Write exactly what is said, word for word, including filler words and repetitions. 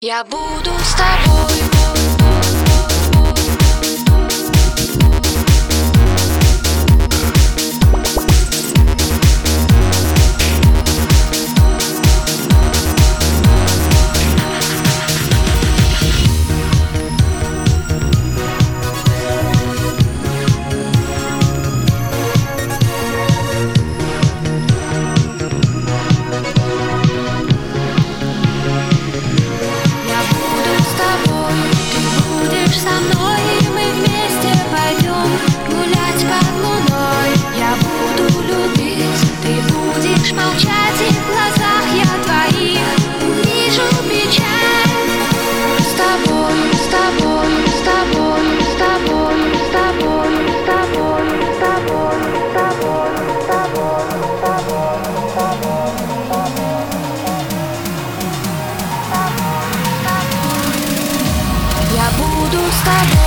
Я буду с тобой. Со мной, и мы вместе пойдем гулять под луной. Я буду любить, ты будешь молчать, и в глазах я твоих увижу печаль. С тобой, с тобой, с тобой, с тобой, с тобой, с тобой, с тобой, с тобой, с тобой, с тобой, с тобой. Я буду с тобой.